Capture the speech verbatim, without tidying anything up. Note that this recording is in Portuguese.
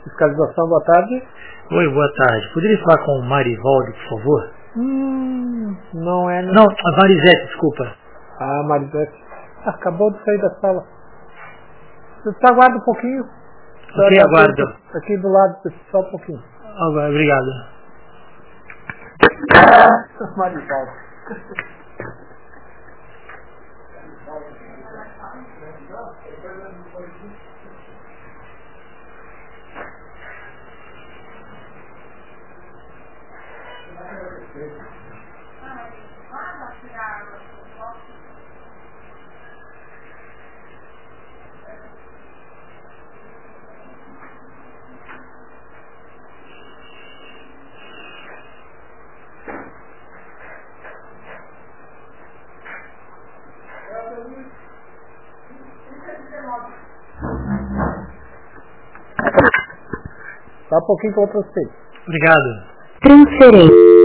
Fiscalização, boa tarde. Oi, boa tarde. Poderia falar com o Marivaldo, por favor? Hum, não é... Não, a Marisete, desculpa. Ah, Marisete. Acabou de sair da sala. Você aguarda um pouquinho. Ok, aguardo. Aqui do lado, só um pouquinho. Obrigado. Marivaldo. Só um pouquinho para você. Obrigado. Transferência.